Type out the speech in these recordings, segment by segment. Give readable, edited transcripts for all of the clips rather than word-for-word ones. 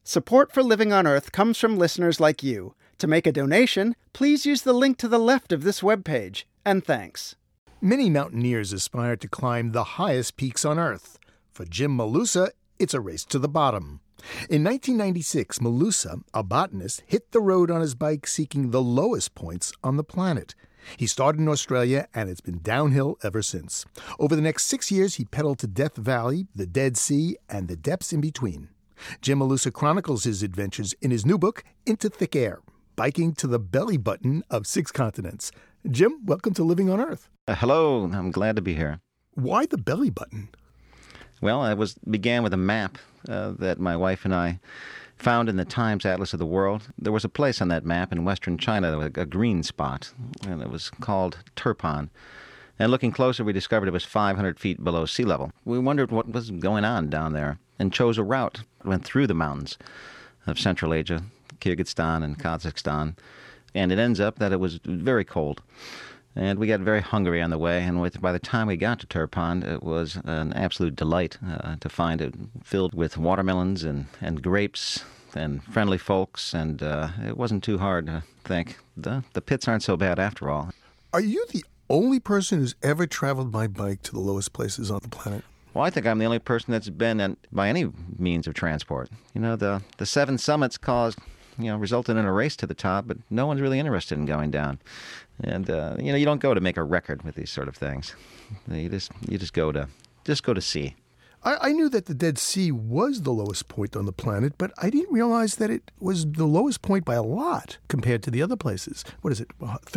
Support for Living on Earth comes from listeners like you. To make a donation, please use the link to the left of this webpage. And thanks. Many mountaineers aspire to climb the highest peaks on Earth. For Jim Malusa, it's a race to the bottom. In 1996, Malusa, a botanist, hit the road on his bike seeking the lowest points on the planet. He started in Australia, and it's been downhill ever since. Over the next 6 years, he pedaled to Death Valley, the Dead Sea, and the depths in between. Jim Malusa chronicles his adventures in his new book, Into Thick Air, biking to the belly button of 6 continents. Jim, welcome to Living on Earth. Hello, I'm glad to be here. Why the belly button? Well, I began with a map that my wife and I found in the Times Atlas of the World. There was a place on that map in western China, a green spot, and it was called Turpan. And looking closer, we discovered it was 500 feet below sea level. We wondered what was going on down there and chose a route. Went through the mountains of Central Asia, Kyrgyzstan and Kazakhstan, and it ends up that it was very cold. And we got very hungry on the way, and by the time we got to Turpan, it was an absolute delight to find it filled with watermelons and grapes and friendly folks, and it wasn't too hard to think. The pits aren't so bad after all. Are you the only person who's ever traveled by bike to the lowest places on the planet? Well, I think I'm the only person that's been by any means of transport. You know, the 7 summits resulted in a race to the top, but no one's really interested in going down. And you don't go to make a record with these sort of things. You just go to see. I knew that the Dead Sea was the lowest point on the planet, but I didn't realize that it was the lowest point by a lot compared to the other places. What is it,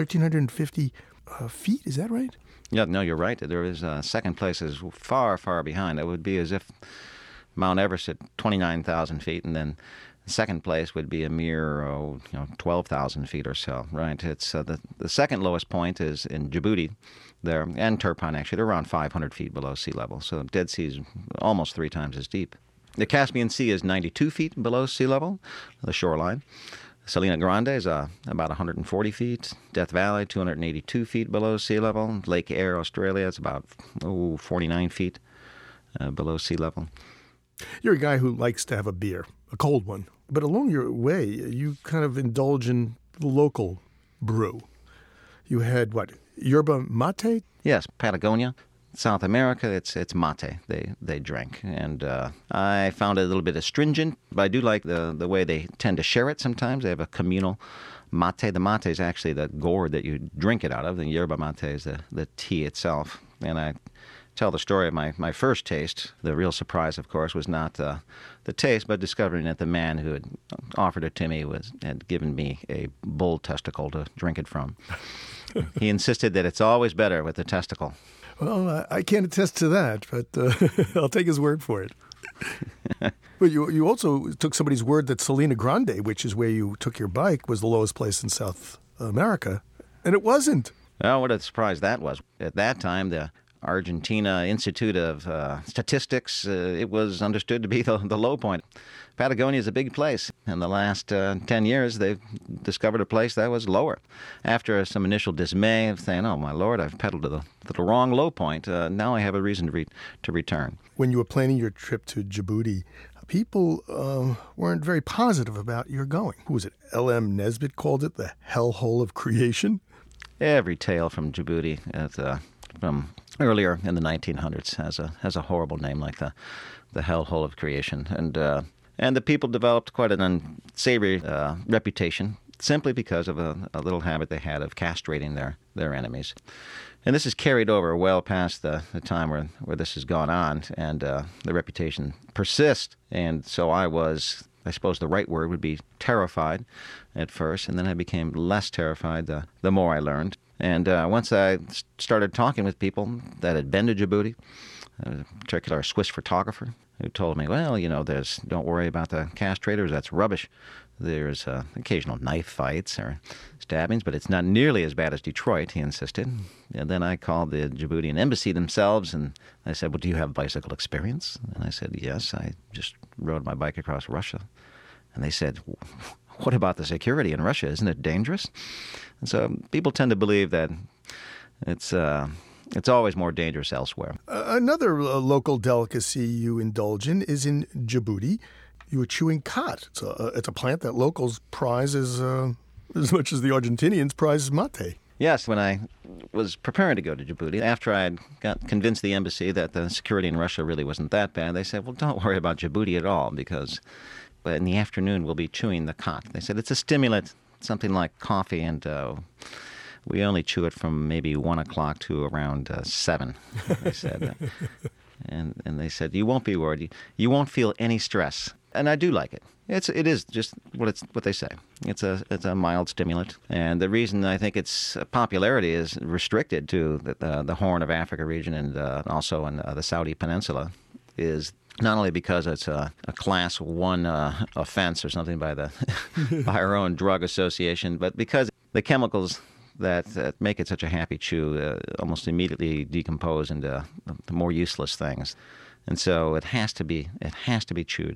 1,350 feet? Is that right? Yeah, no, you're right. There is second place is far, far behind. It would be as if Mount Everest at 29,000 feet, and then second place would be a mere 12,000 feet or so, right? It's the second lowest point is in Djibouti there, and Turpan actually. They're around 500 feet below sea level, so Dead Sea is almost 3 times as deep. The Caspian Sea is 92 feet below sea level, the shoreline. Salina Grande is about 140 feet. Death Valley, 282 feet below sea level. Lake Eyre, Australia, is about 49 feet below sea level. You're a guy who likes to have a beer, a cold one. But along your way, you kind of indulge in the local brew. You had, yerba mate? Yes, Patagonia. South America, it's mate they drink. And I found it a little bit astringent, but I do like the way they tend to share it sometimes. They have a communal mate. The mate is actually the gourd that you drink it out of. The yerba mate is the tea itself. And I tell the story of my first taste. The real surprise, of course, was not the taste, but discovering that the man who had offered it to me had given me a bull testicle to drink it from. He insisted that it's always better with the testicle. Well, I can't attest to that, but I'll take his word for it. But you also took somebody's word that Salina Grande, which is where you took your bike, was the lowest place in South America, and it wasn't. Well, what a surprise that was. At that time, the Argentina Institute of Statistics, it was understood to be the low point. Patagonia is a big place. In the last 10 years, they've discovered a place that was lower. After some initial dismay of saying, oh, my Lord, I've pedaled to the wrong low point, now I have a reason to return. When you were planning your trip to Djibouti, people weren't very positive about your going. Who was it? L.M. Nesbitt called it the hellhole of creation? Every tale from Djibouti from earlier in the 1900s has a horrible name like the hellhole of creation. And the people developed quite an unsavory reputation simply because of a little habit they had of castrating their enemies. And this is carried over well past the time where this has gone on, and the reputation persists. And so I suppose the right word would be terrified at first, and then I became less terrified the more I learned. And once I started talking with people that had been to Djibouti, in particular a Swiss photographer, who told me, well, don't worry about the castrators, that's rubbish. There's occasional knife fights or stabbings, but it's not nearly as bad as Detroit, he insisted. And then I called the Djiboutian embassy themselves, and I said, well, do you have bicycle experience? And I said, yes, I just rode my bike across Russia. And they said, what about the security in Russia? Isn't it dangerous? And so people tend to believe that it's always more dangerous elsewhere. Another local delicacy you indulge in is in Djibouti. You were chewing khat. It's a plant that locals prize as much as the Argentinians prize mate. Yes, when I was preparing to go to Djibouti, after I had got convinced the embassy that the security in Russia really wasn't that bad, they said, well, don't worry about Djibouti at all, because in the afternoon we'll be chewing the khat. They said it's a stimulant, something like coffee, and we only chew it from maybe 1 o'clock to around 7, they said. And they said, you won't be worried. You won't feel any stress. And I do like it. It is just what they say. It's a mild stimulant, and the reason I think its popularity is restricted to the Horn of Africa region and also in the Saudi Peninsula is not only because it's a class 1 offense or something by our own drug association, but because the chemicals that make it such a happy chew almost immediately decompose into the more useless things. And so it has to be chewed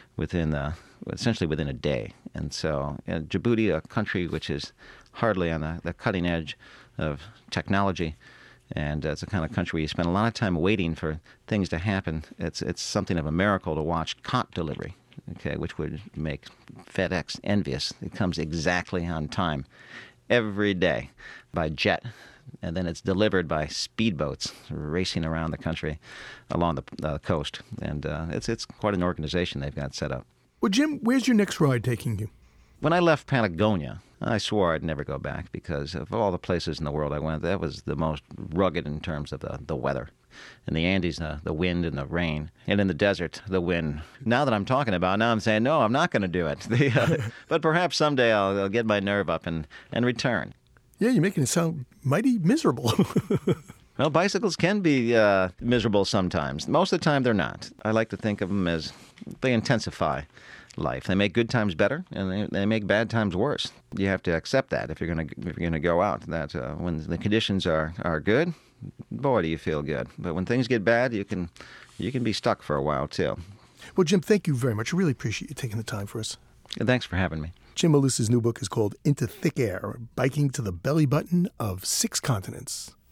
essentially within a day. And so Djibouti, a country which is hardly on the cutting edge of technology, and it's a kind of country where you spend a lot of time waiting for things to happen. It's something of a miracle to watch khat delivery, okay, which would make FedEx envious. It comes exactly on time every day by jet. And then it's delivered by speedboats racing around the country along the coast. And it's quite an organization they've got set up. Well, Jim, where's your next ride taking you? When I left Patagonia, I swore I'd never go back because of all the places in the world I went, that was the most rugged in terms of the weather. In the Andes, the wind and the rain. And in the desert, the wind. Now that I'm talking about it, now I'm saying, no, I'm not going to do it. But perhaps someday I'll get my nerve up and return. Yeah, you're making it sound mighty miserable. Well, bicycles can be miserable sometimes. Most of the time, they're not. I like to think of them as they intensify life. They make good times better, and they make bad times worse. You have to accept that if you're going to go out. That when the conditions are good, boy, do you feel good. But when things get bad, you can be stuck for a while too. Well, Jim, thank you very much. I really appreciate you taking the time for us. And thanks for having me. Jim Malusa's new book is called Into Thick Air, Biking to the Belly Button of 6 Continents.